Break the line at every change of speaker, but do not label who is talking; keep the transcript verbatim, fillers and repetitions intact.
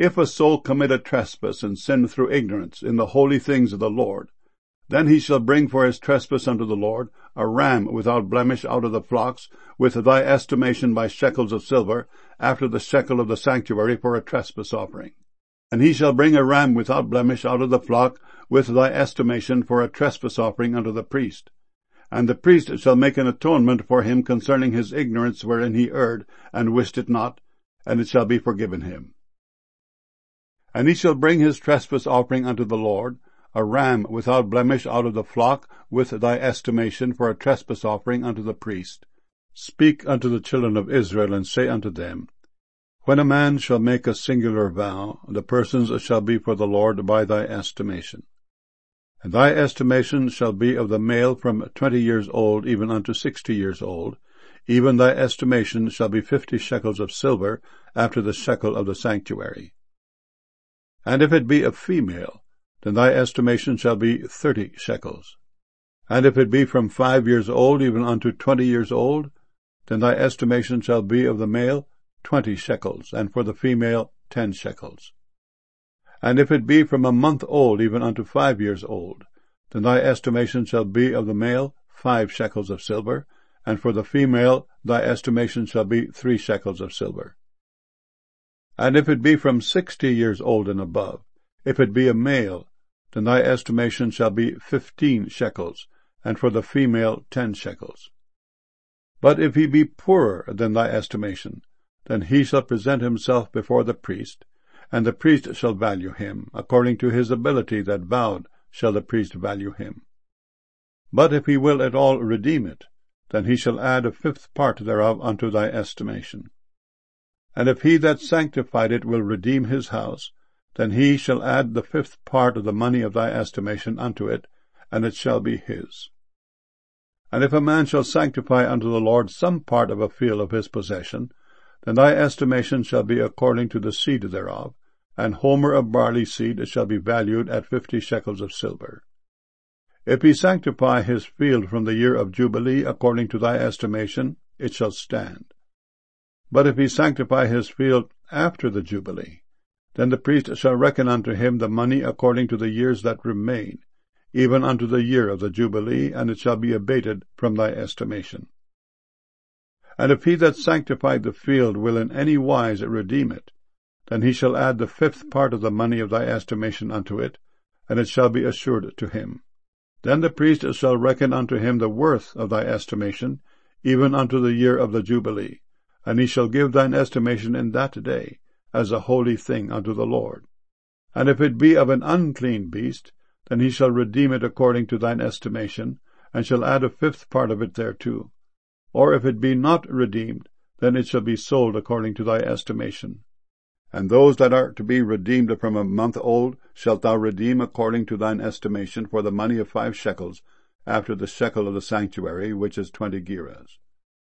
If a soul commit a trespass and sin through ignorance in the holy things of the Lord, then he shall bring for his trespass unto the Lord a ram without blemish out of the flocks, with thy estimation by shekels of silver, after the shekel of the sanctuary, for a trespass offering. And he shall bring a ram without blemish out of the flock, with thy estimation, for a trespass offering unto the priest. And the priest shall make an atonement for him concerning his ignorance wherein he erred, and wist it not, and it shall be forgiven him. And he shall bring his trespass offering unto the Lord, a ram without blemish out of the flock, with thy estimation, for a trespass offering unto the priest. Speak unto the children of Israel, and say unto them, When a man shall make a singular vow, the persons shall be for the Lord by thy estimation. And thy estimation shall be of the male from twenty years old even unto sixty years old. Even thy estimation shall be fifty shekels of silver, after the shekel of the sanctuary. And if it be a female, then thy estimation shall be thirty shekels. And if it be from five years old even unto twenty years old, then thy estimation shall be of the male twenty shekels, and for the female ten shekels. And if it be from a month old even unto five years old, then thy estimation shall be of the male five shekels of silver, and for the female thy estimation shall be three shekels of silver. And if it be from sixty years old and above, if it be a male, then thy estimation shall be fifteen shekels, and for the female ten shekels. But if he be poorer than thy estimation, then he shall present himself before the priest, and the priest shall value him. According to his ability that vowed shall the priest value him. But if he will at all redeem it, then he shall add a fifth part thereof unto thy estimation. And if he that sanctified it will redeem his house, then he shall add the fifth part of the money of thy estimation unto it, and it shall be his. And if a man shall sanctify unto the Lord some part of a field of his possession, then thy estimation shall be according to the seed thereof, and homer of barley seed shall be valued at fifty shekels of silver. If he sanctify his field from the year of Jubilee according to thy estimation, it shall stand. But if he sanctify his field after the Jubilee, then the priest shall reckon unto him the money according to the years that remain, even unto the year of the Jubilee, and it shall be abated from thy estimation. And if he that sanctified the field will in any wise redeem it, then he shall add the fifth part of the money of thy estimation unto it, and it shall be assured to him. Then the priest shall reckon unto him the worth of thy estimation, even unto the year of the Jubilee, and he shall give thine estimation in that day, as a holy thing unto the Lord. And if it be of an unclean beast, then he shall redeem it according to thine estimation, and shall add a fifth part of it thereto. Or if it be not redeemed, then it shall be sold according to thy estimation. And those that are to be redeemed from a month old shalt thou redeem according to thine estimation, for the money of five shekels, after the shekel of the sanctuary, which is twenty gerahs.